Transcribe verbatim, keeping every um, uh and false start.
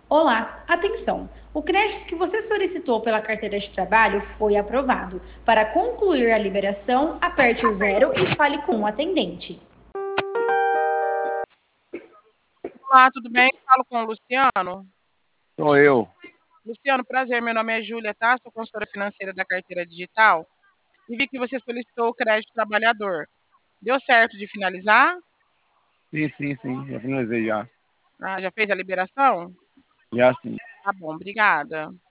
Olá, atenção! O crédito que você solicitou pela carteira de trabalho foi aprovado. Para concluir a liberação, aperte o zero e fale com o atendente. Olá, tudo bem? Falo com o Luciano. Sou eu. Luciano, prazer. Meu nome é Júlia, tá? Sou consultora financeira da Carteira Digital e vi que você solicitou o crédito trabalhador. Deu certo de finalizar? Sim, sim, sim. Já finalizei já. Ah, já fez a liberação? Já sim. Tá bom, obrigada.